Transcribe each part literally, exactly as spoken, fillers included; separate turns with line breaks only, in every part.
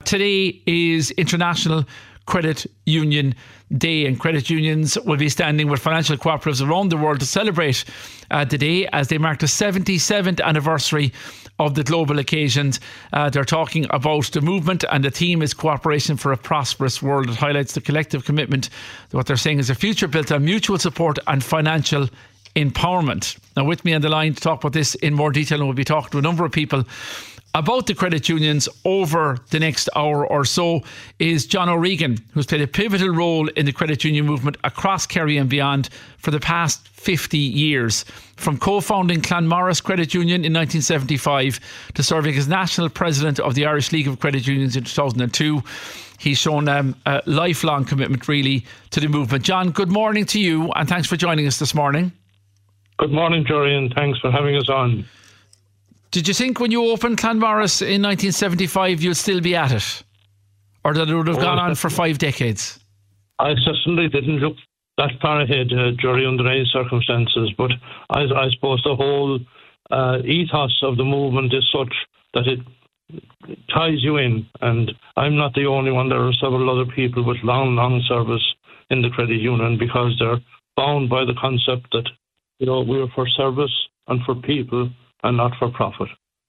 today is International Credit Union Day, and credit unions will be standing with financial cooperatives around the world to celebrate uh, the day as they mark the seventy-seventh anniversary of the global occasions. Uh, they're talking about the movement, and the theme is cooperation for a prosperous world. It highlights the collective commitment. What they're saying is a future built on mutual support and financial empowerment. Now, with me on the line to talk about this in more detail, and we'll be talking to a number of people about the credit unions over the next hour or so, is John O'Regan, who's played a pivotal role in the credit union movement across Kerry and beyond for the past fifty years. From co-founding Clonmorris Credit Union in nineteen seventy-five to serving as national president of the Irish League of Credit Unions in two thousand two, he's shown um, a lifelong commitment really to the movement. John, good morning to you, and thanks for joining us this morning.
Good morning, Jerry, and thanks for having us on.
Did you think when you opened Clonmorris in nineteen seventy-five you'd still be at it? Or that it would have oh, gone on for five decades?
I certainly didn't look that far ahead, uh, Jerry, under any circumstances. But I, I suppose the whole uh, ethos of the movement is such that it ties you in. And I'm not the only one. There are several other people with long, long service in the credit union because they're bound by the concept that, you know, we're for service and for people and not for profit.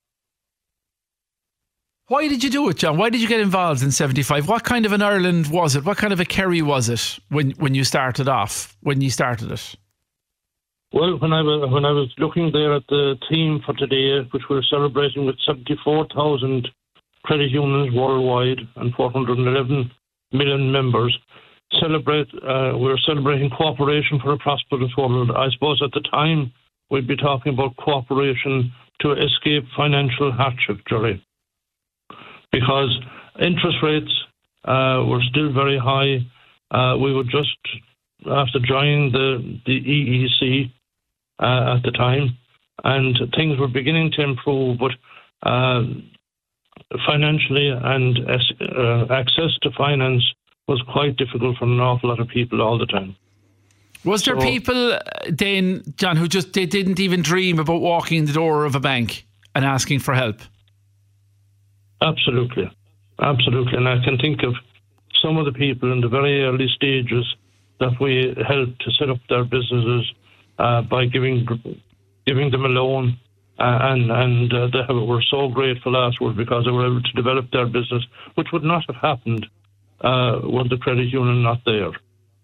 Why did you do it, John? Why did you get involved in seventy-five? What kind of an Ireland was it? What kind of a Kerry was it when, when you started off, when you started it?
Well, when I was when I was looking there at the theme for today, which we're celebrating with seventy-four thousand credit unions worldwide and four hundred eleven million members, celebrate uh, we're celebrating cooperation for a prosperous world. I suppose at the time we'd be talking about cooperation to escape financial hardship, Jerry, because interest rates uh, were still very high. Uh, we were just after joining the, the E E C uh, at the time, and things were beginning to improve, but uh, financially and uh, access to finance was quite difficult for an awful lot of people all the time.
Was there so, people then, John, who just they didn't even dream about walking in the door of a bank and asking for help?
Absolutely. Absolutely. And I can think of some of the people in the very early stages that we helped to set up their businesses uh, by giving giving them a loan. Uh, and and uh, they were so grateful afterwards because they were able to develop their business, which would not have happened uh, were the credit union not there.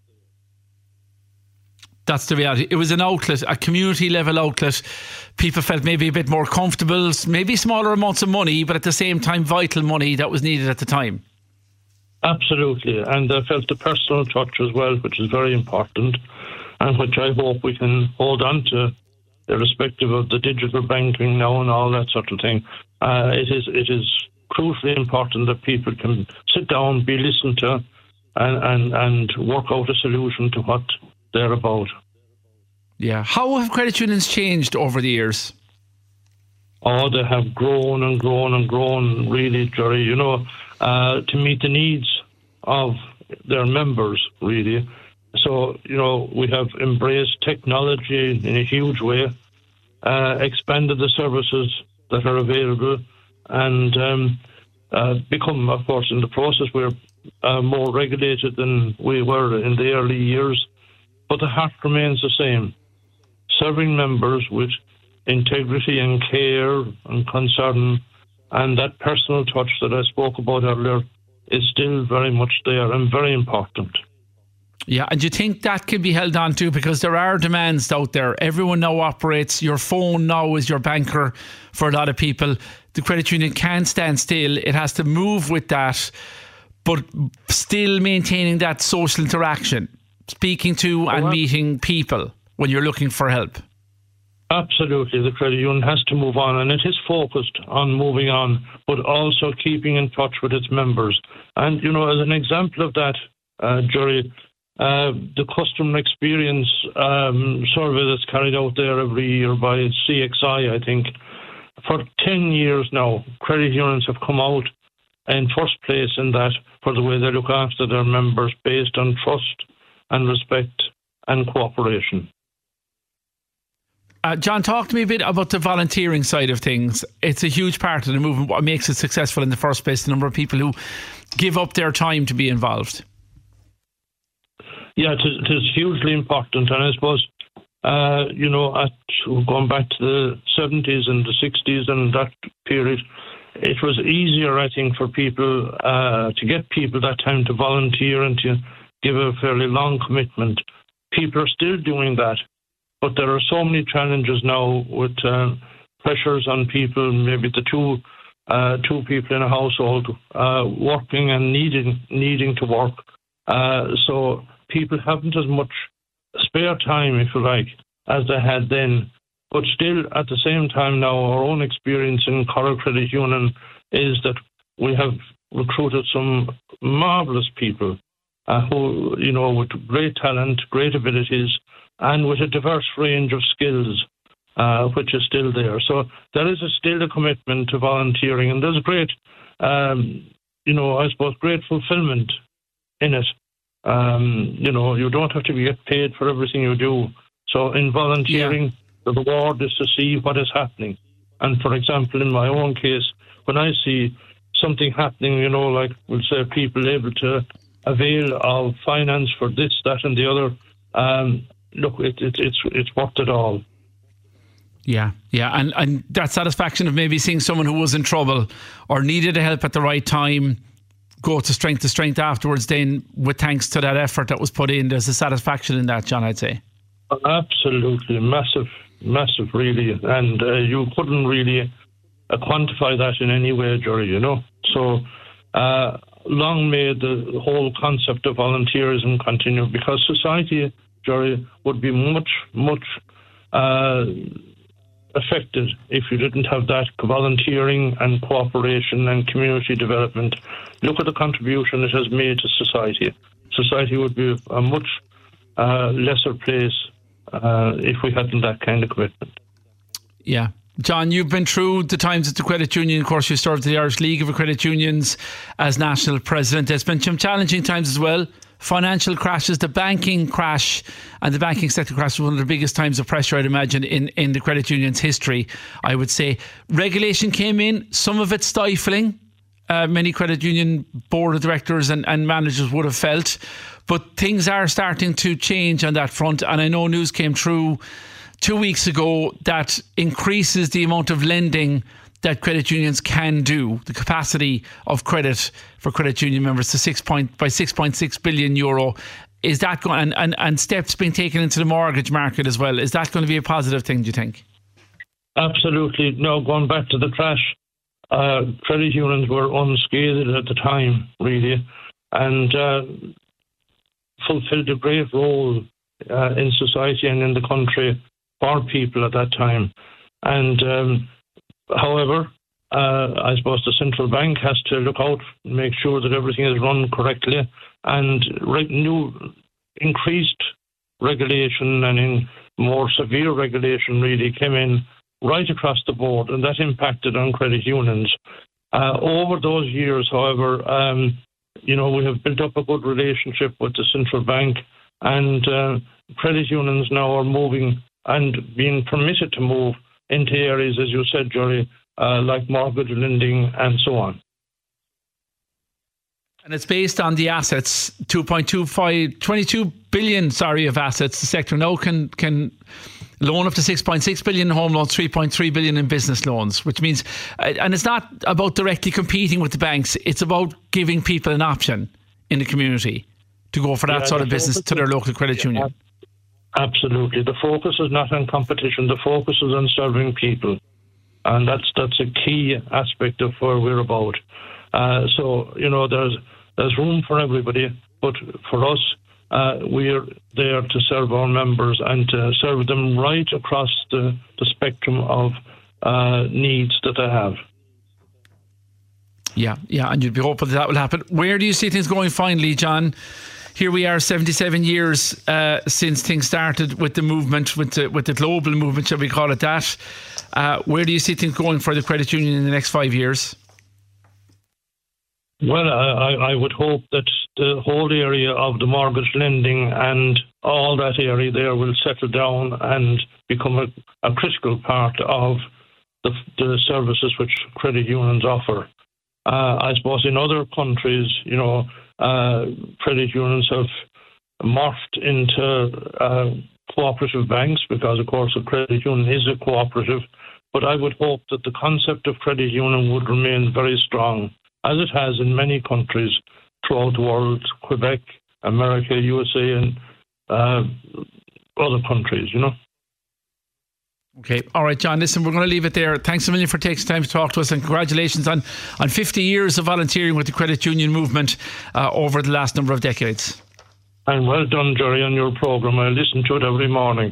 That's the reality. It was an outlet, a community level outlet. People felt maybe a bit more comfortable, maybe smaller amounts of money, but at the same time vital money that was needed at the time.
Absolutely. And they felt the personal touch as well, which is very important and which I hope we can hold on to, irrespective of the digital banking now and all that sort of thing. Uh, it is it is crucially important that people can sit down, be listened to, and, and, and work out a solution to what they're about.
Yeah. How have credit unions changed over the years?
Oh, they have grown and grown and grown, really, Jerry, you know, uh, to meet the needs of their members, really. So, you know, we have embraced technology in a huge way, uh, expanded the services that are available, and um, uh, become, of course, in the process, we're uh, more regulated than we were in the early years. But the heart remains the same, serving members with integrity and care and concern, and that personal touch that I spoke about earlier is still very much there and very important.
Yeah, and do you think that can be held on to? Because there are demands out there. Everyone now operates. Your phone now is your banker for a lot of people. The credit union can't stand still. It has to move with that, but still maintaining that social interaction. Speaking to and meeting people when you're looking for help.
Absolutely. The credit union has to move on, and it is focused on moving on, but also keeping in touch with its members. And, you know, as an example of that, uh, Jerry, uh, the customer experience um, survey that's carried out there every year by C X I, I think, for ten years now, credit unions have come out in first place in that for the way they look after their members based on trust and respect and cooperation.
Uh, John, talk to me a bit about the volunteering side of things. It's a huge part of the movement. What makes it successful in the first place? The number of people who give up their time to be involved.
Yeah, it is, it is hugely important, and I suppose uh, you know, at going back to the seventies and the sixties and that period, it was easier, I think, for people uh, to get people that time to volunteer and to give a fairly long commitment. People are still doing that, but there are so many challenges now with uh, pressures on people, maybe the two uh, two people in a household uh, working and needing needing to work. Uh, so people haven't as much spare time, if you like, as they had then. But still, at the same time now, our own experience in Cork Credit Union is that we have recruited some marvellous people uh, who, you know, with great talent, great abilities, and with a diverse range of skills, uh, which is still there. So there is a, still a commitment to volunteering, and there's great, um, you know, I suppose, great fulfilment in it. Um, you know, you don't have to get paid for everything you do. So in volunteering, yeah. the reward is to see what is happening. And for example, in my own case, when I see something happening, you know, like we'll say people able to avail of finance for this, that and the other, um, look, it, it, it's it's worth it all.
Yeah, yeah. And, and that satisfaction of maybe seeing someone who was in trouble or needed help at the right time go to strength to strength afterwards, then with thanks to that effort that was put in, there's a satisfaction in that, John, I'd say.
Absolutely. Massive, massive, really. And uh, you couldn't really uh, quantify that in any way, Jerry, you know. So uh, long may the whole concept of volunteerism continue, because society, Jerry, would be much, much uh, affected if you didn't have that volunteering and cooperation and community development. Look at the contribution it has made to society. Society would be a much uh, lesser place uh, if we hadn't that kind of commitment.
Yeah. John, you've been through the times at the credit union. Of course, you served the Irish League of Credit Unions as national president. There's been some challenging times as well. Financial crashes, the banking crash and the banking sector crash was one of the biggest times of pressure, I'd imagine, in, in the credit union's history, I would say. Regulation came in, some of it stifling. Uh, many credit union board of directors and, and managers would have felt. But things are starting to change on that front. And I know news came through two weeks ago that increases the amount of lending that credit unions can do, the capacity of credit for credit union members to six point by six point six billion euro. Is that going and, and, and steps being taken into the mortgage market as well? Is that going to be a positive thing, do you think?
Absolutely. No, going back to the crash, uh, credit unions were unscathed at the time, really, and uh, fulfilled a great role uh, in society and in the country for people at that time. And um, however, uh, I suppose the central bank has to look out and make sure that everything is run correctly, and re- new increased regulation and in more severe regulation really came in right across the board, and that impacted on credit unions. Uh, over those years, however, um, you know, we have built up a good relationship with the central bank, and uh, credit unions now are moving and being permitted to move into areas, as you said, Jerry, uh, like mortgage lending and so on.
And it's based on the assets, two point two five, twenty-two billion, sorry, of assets. The sector now can can loan up to six point six billion in home loans, three point three billion in business loans, which means, and it's not about directly competing with the banks, it's about giving people an option in the community to go for that yeah, sort of business to their local credit yeah, union.
Absolutely. The focus is not on competition, the focus is on serving people. And that's that's a key aspect of where we're about. Uh, so, you know, there's there's room for everybody, but for us, uh, we're there to serve our members and to serve them right across the, the spectrum of uh, needs that they have.
Yeah, yeah, and you'd be hopeful that that will happen. Where do you see things going finally, John? Here we are, seventy-seven years uh, since things started with the movement, with the, with the global movement, shall we call it that. Uh, where do you see things going for the credit union in the next five years?
Well, I, I would hope that the whole area of the mortgage lending and all that area there will settle down and become a, a critical part of the, the services which credit unions offer. Uh, I suppose in other countries, you know, uh, credit unions have morphed into uh, cooperative banks because, of course, a credit union is a cooperative. But I would hope that the concept of credit union would remain very strong, as it has in many countries throughout the world, Quebec, America, U S A, and uh, other countries, you know.
Okay. All right, John, listen, we're going to leave it there. Thanks a million for taking time to talk to us, and congratulations on, on fifty years of volunteering with the credit union movement uh, over the last number of decades.
And well done, Jerry, on your programme. I listen to it every morning.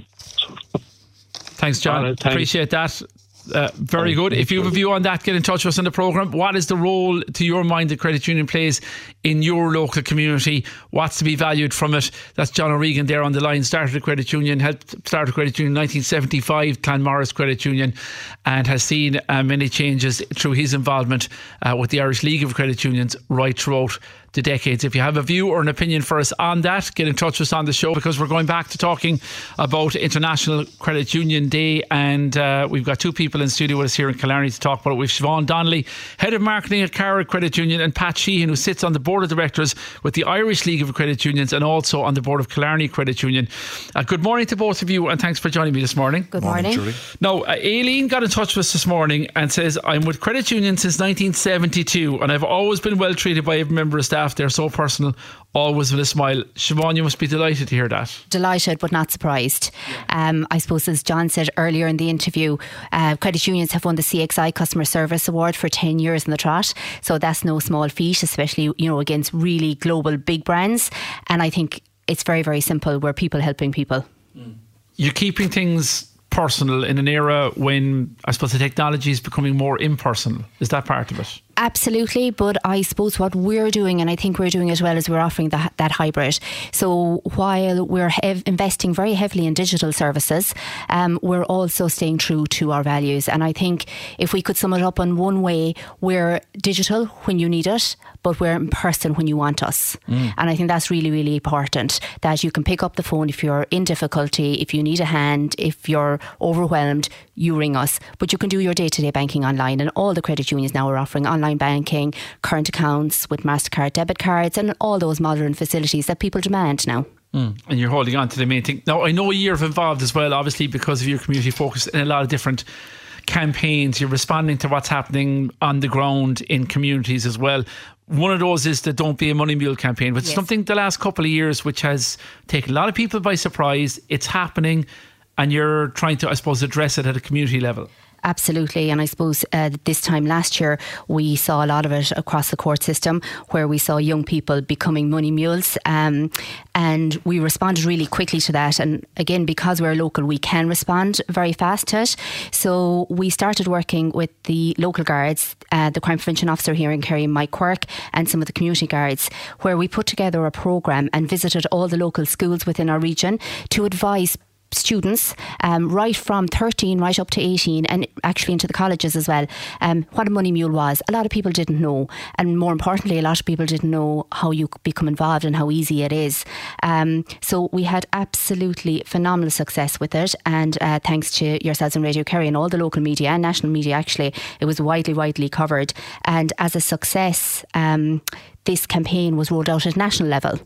Thanks, John. Right, thanks. Appreciate that. Uh, very good. If you have a view on that, get in touch with us on the programme. What is the role, to your mind, the credit union plays in your local community? What's to be valued from it? That's John O'Regan there on the line. Started a credit union, helped start a credit union in nineteen seventy-five, Clanmorris Credit Union, and has seen uh, many changes through his involvement uh, with the Irish League of Credit Unions right throughout the decades. If you have a view or an opinion for us on that, get in touch with us on the show, because we're going back to talking about International Credit Union Day, and uh, we've got two people in studio with us here in Killarney to talk about it. We've Siobhan Donnelly, Head of Marketing at Cara Credit Union, and Pat Sheehan, who sits on the Board of Directors with the Irish League of Credit Unions and also on the Board of Killarney Credit Union. Uh, good morning to both of you, and thanks for joining me this morning.
Good morning. morning.
Now, uh, Aileen got in touch with us this morning and says, I'm with Credit Union since nineteen seventy-two, and I've always been well treated by every member of staff. They're so personal, always with a smile. Siobhan, you must be delighted to hear that.
Delighted, but not surprised. Yeah. Um, I suppose, as John said earlier in the interview, uh, credit unions have won the C X I Customer Service Award for ten years in the trot. So that's no small feat, especially, you know, against really global big brands. And I think it's very, very simple. We're people helping people.
Mm. You're keeping things personal in an era when, I suppose, the technology is becoming more impersonal. Is that part of it?
Absolutely, but I suppose what we're doing, and I think we're doing it well, is we're offering that, that hybrid. So while we're hev- investing very heavily in digital services, um, we're also staying true to our values. And I think if we could sum it up in one way, we're digital when you need it, but we're in person when you want us. Mm. And I think that's really, really important, that you can pick up the phone if you're in difficulty, if you need a hand, if you're overwhelmed, you ring us. But you can do your day-to-day banking online, and all the credit unions now are offering online banking, current accounts with MasterCard debit cards, and all those modern facilities that people demand now.
Mm. And you're holding on to the main thing. Now, I know you're involved as well, obviously, because of your community focus in a lot of different campaigns. You're responding to what's happening on the ground in communities as well. One of those is the Don't Be a Money Mule campaign, which yes. is something the last couple of years which has taken a lot of people by surprise. It's happening, and you're trying to, I suppose, address it at a community level.
Absolutely. And I suppose uh, this time last year we saw a lot of it across the court system, where we saw young people becoming money mules, um, and we responded really quickly to that. And again, because we're local, we can respond very fast to it. So we started working with the local guards, uh, the crime prevention officer here in Kerry, Mike Quirk, and some of the community guards, where we put together a programme and visited all the local schools within our region to advise students, um, right from thirteen right up to eighteen, and actually into the colleges as well, um, what a money mule was. A lot of people didn't know, and more importantly, a lot of people didn't know how you could become involved and how easy it is. Um, so we had absolutely phenomenal success with it, and uh, thanks to yourselves in Radio Kerry and all the local media and national media, actually, it was widely, widely covered. And as a success, um, this campaign was rolled out at national level.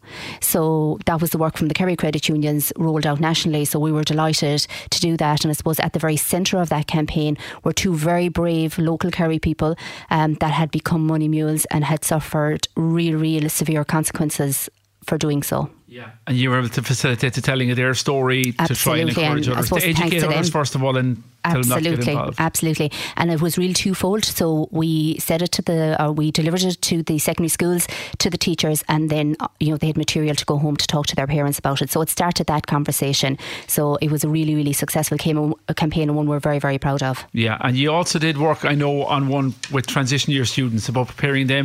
So that was the work from the Kerry Credit Unions rolled out nationally. So we were delighted to do that. And I suppose at the very centre of that campaign were two very brave local Kerry people um, that had become money mules and had suffered real, real severe consequences for doing so.
Yeah, and you were able to facilitate the telling of their story.
Absolutely.
To try and encourage
and
others, to educate others them. first of all, and tell them not to get involved.
Absolutely, and it was really twofold. So we said it to the, or we delivered it to the secondary schools, to the teachers, and then you know they had material to go home to talk to their parents about it. So it started that conversation. So it was a really, really successful campaign, and one we're very, very proud of.
Yeah, and you also did work, I know, on one with transition year students about preparing them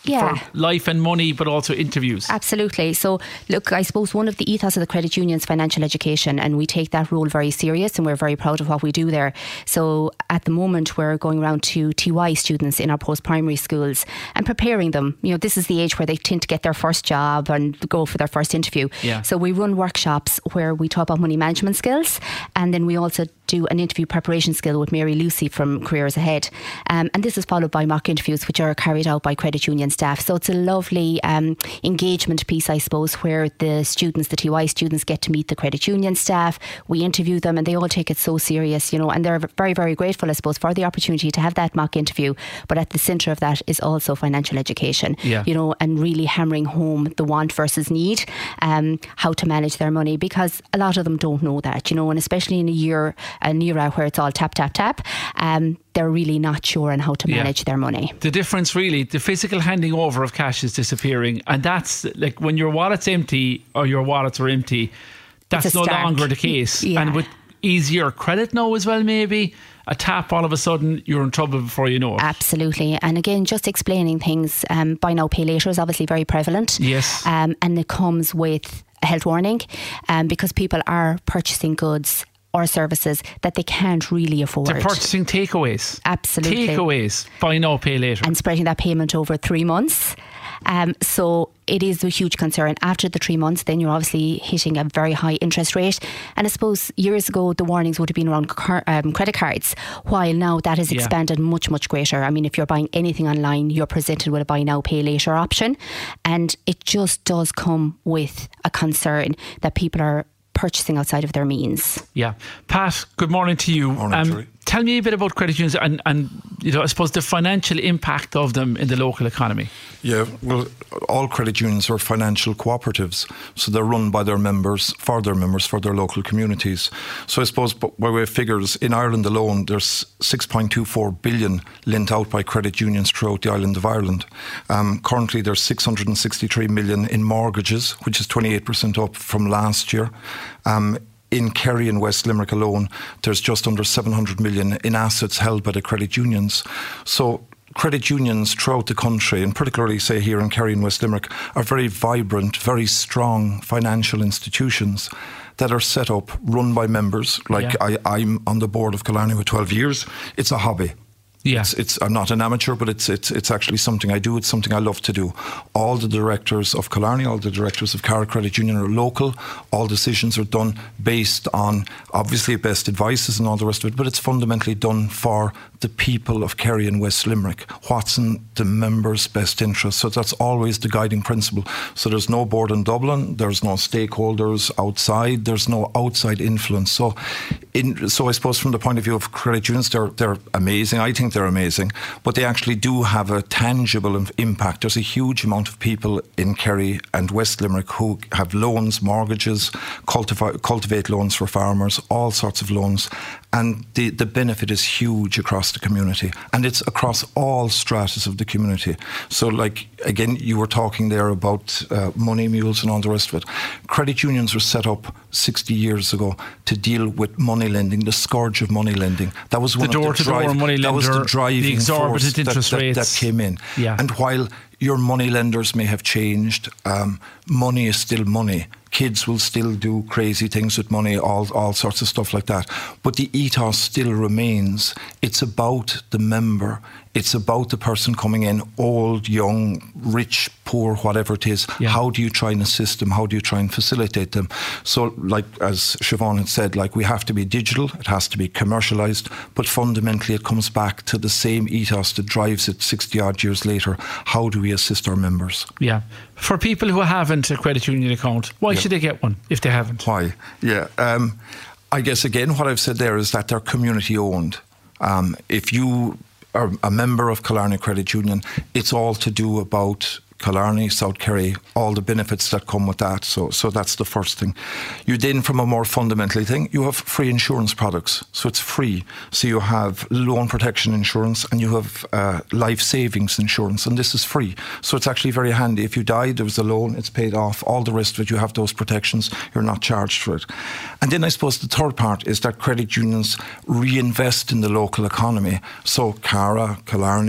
Yeah.
for life and money, but also interviews.
Absolutely. So, look, I suppose one of the ethos of the credit union is financial education, and we take that role very serious, and we're very proud of what we do there. So, at the moment, we're going around to T Y students in our post-primary schools and preparing them. You know, this is the age where they tend to get their first job and go for their first interview.
Yeah.
So, we run workshops where we talk about money management skills, and then we also do an interview preparation skill with Mary Lucy from Careers Ahead. Um, and this is followed by mock interviews, which are carried out by credit union staff. So it's a lovely um, engagement piece, I suppose, where the students, the T Y students, get to meet the credit union staff. We interview them and they all take it so serious, you know, and they're very, very grateful, I suppose, for the opportunity to have that mock interview. But at the centre of that is also financial education,
yeah.
you know, and really hammering home the want versus need, um, how to manage their money, because a lot of them don't know that, you know, and especially in a year, an era where it's all tap, tap, tap, um, they're really not sure on how to manage yeah. their money.
The difference really, the physical handing over of cash is disappearing, and that's like when your wallet's empty or your wallets are empty, that's no
start.
longer the case.
Yeah.
And with easier credit now as well, maybe a tap, all of a sudden you're in trouble before you know it.
Absolutely. And again, just explaining things, um, buy now, pay later is obviously very prevalent.
Yes.
Um, and it comes with a health warning, um, because people are purchasing goods or services that they can't really afford.
They're purchasing takeaways.
Absolutely.
Takeaways. Buy now, pay later.
And spreading that payment over three months. Um, so it is a huge concern. After the three months, then you're obviously hitting a very high interest rate. And I suppose years ago, the warnings would have been around car, um, credit cards, while now that has expanded yeah. much, much greater. I mean, if you're buying anything online, you're presented with a buy now, pay later option. And it just does come with a concern that people are purchasing outside of their means.
Yeah. Pat, good morning to you.
Morning, um,
tell me a bit about credit unions and, and you know, I suppose the financial impact of them in the local economy.
Yeah, well, all credit unions are financial cooperatives, so they're run by their members, for their members, for their local communities. So I suppose by way of figures, in Ireland alone, there's six point two four billion lent out by credit unions throughout the island of Ireland. Um, currently, there's six hundred sixty-three million in mortgages, which is twenty-eight percent up from last year. Um, In Kerry and West Limerick alone, there's just under seven hundred million in assets held by the credit unions. So credit unions throughout the country, and particularly, say, here in Kerry and West Limerick, are very vibrant, very strong financial institutions that are set up, run by members. Like yeah. I, I'm on the board of Killarney with twelve years. It's a hobby.
Yeah.
It's, it's, I'm not an amateur, but it's it's it's actually something I do. It's something I love to do. All the directors of Killarney, all the directors of Cara Credit Union are local. All decisions are done based on, obviously, best advices and all the rest of it, but it's fundamentally done for the people of Kerry and West Limerick. What's in the members' best interest? So that's always the guiding principle. So there's no board in Dublin. There's no stakeholders outside. There's no outside influence. So, in, so I suppose from the point of view of credit unions, they're they're amazing. I think they're amazing, but they actually do have a tangible impact. There's a huge amount of people in Kerry and West Limerick who have loans, mortgages, cultivate, cultivate loans for farmers, all sorts of loans. And the, the benefit is huge across the community. And it's across all stratas of the community. So, like, again, you were talking there about uh, money mules and all the rest of it. Credit unions were set up sixty years ago to deal with money lending, the scourge of money lending. That was one
the
of the
door-to-door money lender,
that was the driving
the exorbitant
force
interest
that, that,
rates.
that came in.
Yeah.
And while your money lenders may have changed, um, money is still money. Kids will still do crazy things with money, all all sorts of stuff like that. But the ethos still remains. It's about the member. It's about the person coming in, old, young, rich, poor, whatever it is. Yeah. How do you try and assist them? How do you try and facilitate them? So, like as Siobhan had said, like we have to be digital. It has to be commercialised. But fundamentally, it comes back to the same ethos that drives it sixty odd years later. How do we assist our members?
Yeah. For people who haven't a credit union account, why yeah. should they get one if they haven't?
Why? Yeah. Um, I guess, again, what I've said there is that they're community owned. Um, if you are a member of Killarney Credit Union, it's all to do about Killarney, South Kerry, all the benefits that come with that. So so that's the first thing. You then, from a more fundamental thing, you have free insurance products. So it's free. So you have loan protection insurance and you have uh, life savings insurance, and this is free. So it's actually very handy. If you die, there's a loan, it's paid off. All the rest of it, you have those protections. You're not charged for it. And then I suppose the third part is that credit unions reinvest in the local economy. So Cara, Killarney,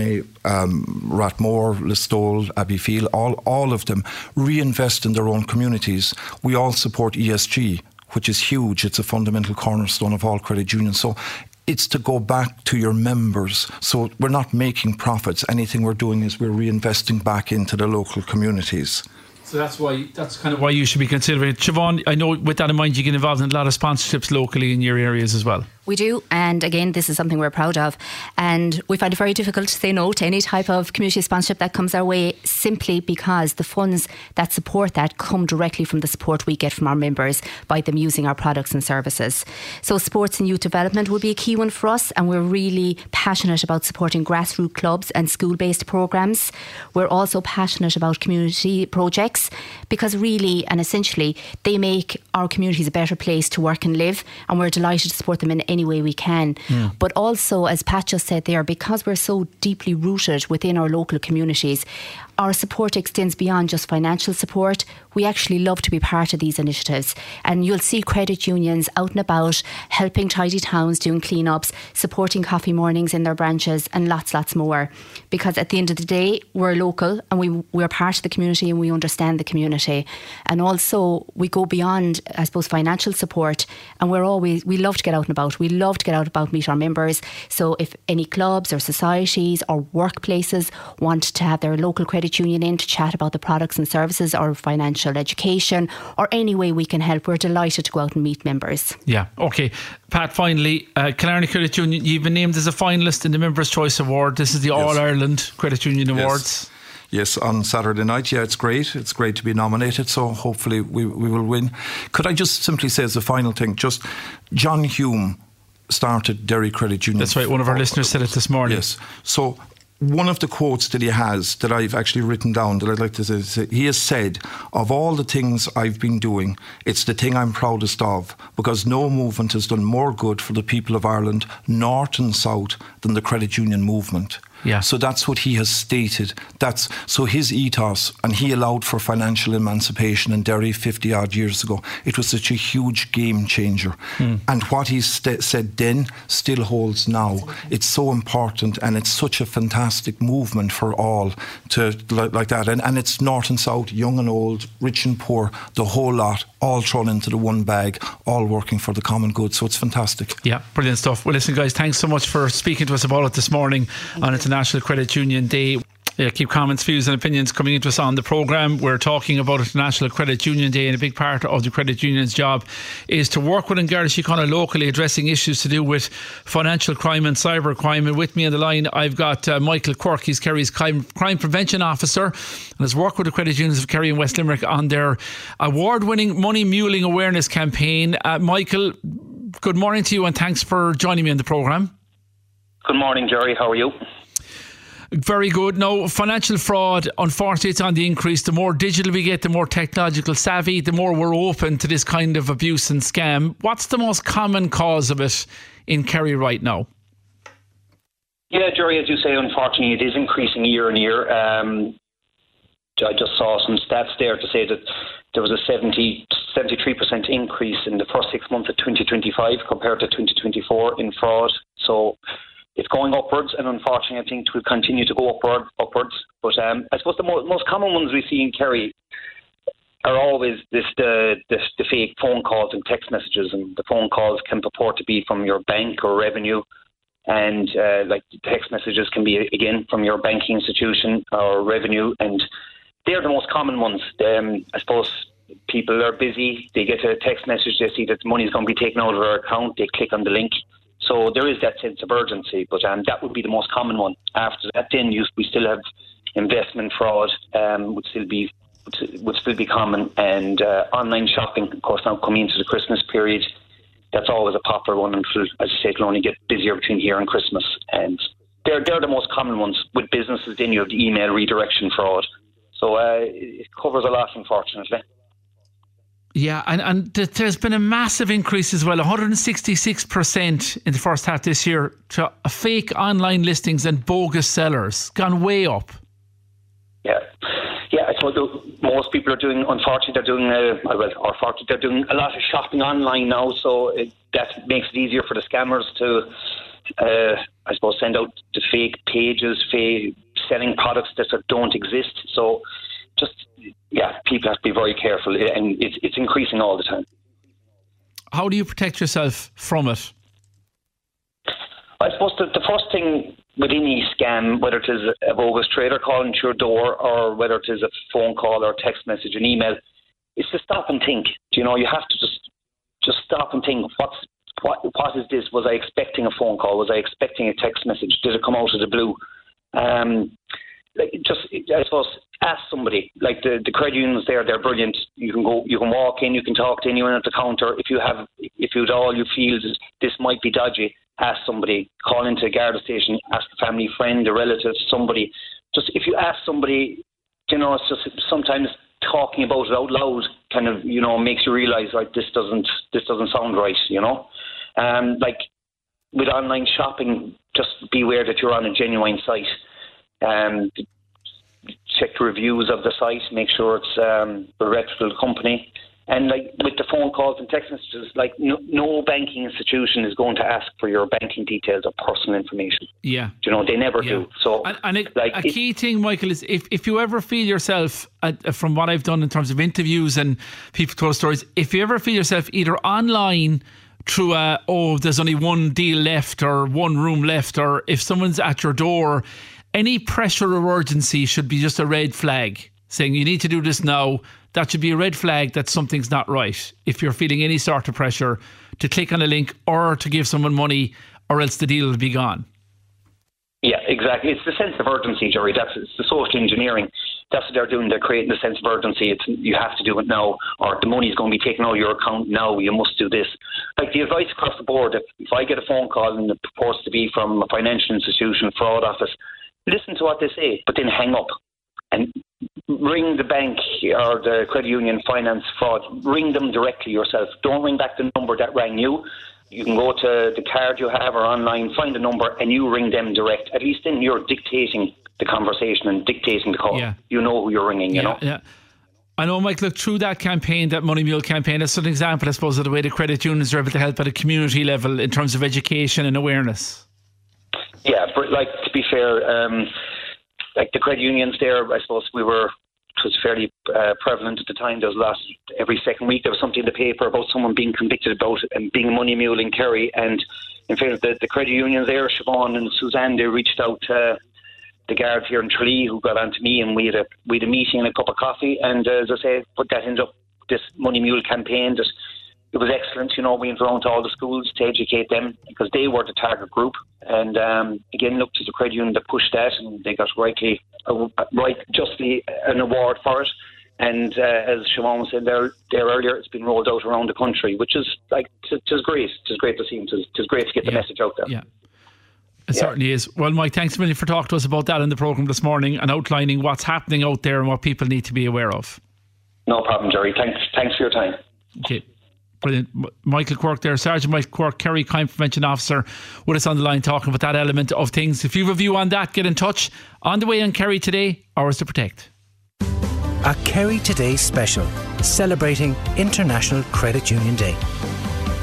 um, Rathmore, Listowel, Abbeyfield, all, all of them reinvest in their own communities. We all support E S G, which is huge. It's a fundamental cornerstone of all credit unions. So it's to go back to your members. So we're not making profits. Anything we're doing is we're reinvesting back into the local communities.
So that's why that's kind of why you should be considering it. Siobhan, I know with that in mind you get involved in a lot of sponsorships locally in your areas as well.
We do, and again, this is something we're proud of, and we find it very difficult to say no to any type of community sponsorship that comes our way, simply because the funds that support that come directly from the support we get from our members by them using our products and services. So sports and youth development will be a key one for us, and we're really passionate about supporting grassroots clubs and school-based programmes. We're also passionate about community projects, because really and essentially they make our communities a better place to work and live, and we're delighted to support them in any way we can. Yeah. But also, as Pat just said there, because we're so deeply rooted within our local communities, our support extends beyond just financial support. We actually love to be part of these initiatives, and you'll see credit unions out and about helping tidy towns, doing clean-ups, supporting coffee mornings in their branches, and lots lots more, because at the end of the day we're local and we, we're part of the community and we understand the community. And also we go beyond, I suppose, financial support, and we're always we love to get out and about. We love to get out and about, meet our members. So if any clubs or societies or workplaces want to have their local credit union in to chat about the products and services or financial education or any way we can help, we're delighted to go out and meet members.
Yeah, okay. Pat, finally, uh, Killarney Credit Union, you've been named as a finalist in the Members' Choice Award. This is the yes. All-Ireland Credit Union yes. Awards.
Yes, on Saturday night. Yeah, it's great. It's great to be nominated, so hopefully we, we will win. Could I just simply say as a final thing, just John Hume started Derry Credit Union.
That's right, one of our
oh,
listeners said it this morning.
Yes, so one of the quotes that he has that I've actually written down that I'd like to say, he has said, of all the things I've been doing, it's the thing I'm proudest of, because no movement has done more good for the people of Ireland, north and south, than the credit union movement. Yeah. So that's what he has stated. That's so his ethos, and he allowed for financial emancipation in Derry fifty odd years ago. It was such a huge game changer. Mm. And what he st- said then still holds now. It's so important, and it's such a fantastic movement for all to like, like that. And, and it's north and south, young and old, rich and poor, the whole lot, all thrown into the one bag, all working for the common good. So it's fantastic.
Yeah, brilliant stuff. Well, listen, guys, thanks so much for speaking to us about it this morning on International National Credit Union Day. Yeah, keep comments, views and opinions coming into us on the programme. We're talking about International Credit Union Day, and a big part of the credit union's job is to work with Garda Síochána locally, addressing issues to do with financial crime and cyber crime. And with me on the line I've got uh, Michael Quirk. He's Kerry's crime, crime prevention officer and has worked with the credit unions of Kerry and West Limerick on their award-winning money muling awareness campaign. uh, Michael, good morning to you, and thanks for joining me on the programme.
Good morning, Jerry. How are you?
Very good. No, financial fraud, unfortunately, it's on the increase. The more digital we get, the more technological savvy, the more we're open to this kind of abuse and scam. What's the most common cause of it in Kerry right now?
Yeah, Jerry, as you say, unfortunately, it is increasing year on year. Um, I just saw some stats there to say that there was a seventy, seventy-three percent increase in the first six months of twenty twenty-five compared to twenty twenty-four in fraud. So it's going upwards, and unfortunately I think it will continue to go upward, upwards. But um, I suppose the mo- most common ones we see in Kerry are always this the, the the fake phone calls and text messages, and the phone calls can purport to be from your bank or revenue, and uh, like the text messages can be again from your banking institution or revenue, and they're the most common ones. Um, I suppose people are busy, they get a text message, they see that the money is going to be taken out of their account, they click on the link. So there is that sense of urgency, but um, that would be the most common one. After that, then you, we still have investment fraud, um, would still be would still be common, and uh, online shopping, of course, now coming into the Christmas period, that's always a popular one. And as you say, it'll only get busier between here and Christmas, and they're they're the most common ones. With businesses, then you have the email redirection fraud. So uh, it covers a lot, unfortunately.
Yeah, and, and th- there's been a massive increase as well, one hundred sixty-six percent in the first half this year to fake online listings and bogus sellers, gone way up.
Yeah, yeah. I suppose most people are doing, unfortunately, they're doing, uh, well, or fortunately, they're doing a lot of shopping online now, so it, that makes it easier for the scammers to, uh, I suppose, send out the fake pages, fake selling products that don't exist. So just, yeah, people have to be very careful, and it's, it's increasing all the time.
How do you protect yourself from it?
I suppose the, the first thing with any scam, whether it is a bogus trader calling to your door or whether it is a phone call or a text message, an email, is to stop and think. You know, you have to just just stop and think, what's what what is this? Was I expecting a phone call? Was I expecting a text message? Did it come out of the blue? Um, like just, I suppose, ask somebody. Like the, the credit unions there, they're brilliant. You can go, you can walk in, you can talk to anyone at the counter. If you have, if you at all you feel this, this might be dodgy, ask somebody. Call into a Garda station, ask a family friend, a relative, somebody. Just if you ask somebody, you know, it's just sometimes talking about it out loud kind of, you know, makes you realise, like, this doesn't this doesn't sound right, you know. Um, like with online shopping, just beware that you're on a genuine site. Um, check the reviews of the site, make sure it's um, a reputable company. And like with the phone calls and text messages, like no, no banking institution is going to ask for your banking details or personal information.
Yeah,
you know, they never
yeah.
do. So,
and, and it,
like,
a key it, thing, Michael, is if, if you ever feel yourself, uh, from what I've done in terms of interviews and people told stories, if you ever feel yourself either online through a, oh, there's only one deal left or one room left, or if someone's at your door, any pressure or urgency should be just a red flag saying you need to do this now. That should be a red flag that something's not right. If you're feeling any sort of pressure to click on a link or to give someone money, or else the deal will be gone.
Yeah, exactly. It's the sense of urgency, Jerry. That's it's the social engineering. That's what they're doing. They're creating the sense of urgency. It's you have to do it now, or the money's going to be taken out of your account now. You must do this. Like the advice across the board. If, if I get a phone call and it purports to be from a financial institution, fraud office, listen to what they say, but then hang up and ring the bank or the credit union, finance, fraud. Ring them directly yourself. Don't ring back the number that rang you. You can go to the card you have or online, find a number, and you ring them direct. At least then you're dictating the conversation and dictating the call. Yeah. You know who you're ringing, you
yeah,
know?
Yeah. I know, Mike, look, through that campaign, that Money Mule campaign, that's an example, I suppose, of the way the credit unions are able to help at a community level in terms of education and awareness.
Yeah, but like, to be fair, um, like the credit unions there, I suppose we were, it was fairly uh, prevalent at the time. There was last, every second week there was something in the paper about someone being convicted about it and being a money mule in Kerry. And in fact, the, the credit unions there, Siobhan and Suzanne, they reached out to the guards here in Tralee who got on to me, and we had a, we had a meeting and a cup of coffee. And uh, as I say, put that into this money mule campaign. That it was excellent. You know, we went around to all the schools to educate them because they were the target group. And um, again, looked to the credit union that pushed that, and they got rightly, uh, right, justly an award for it. And uh, as Siobhan said there, there earlier, it's been rolled out around the country, which is like, it is great. It is great to see. It is, it is great to get the
yeah.
message out there.
Yeah. It
yeah.
certainly is. Well, Mike, thanks a million for talking to us about that in the programme this morning and outlining what's happening out there and what people need to be aware of.
No problem, Jerry. Thanks, thanks for your time.
Okay. Brilliant. Michael Quirke there, Sergeant Michael Quirke, Kerry Crime Prevention Officer, with us on the line talking about that element of things. If you have a view on that, get in touch. On the way on Kerry Today, Hours to Protect.
A Kerry Today special, celebrating International Credit Union Day.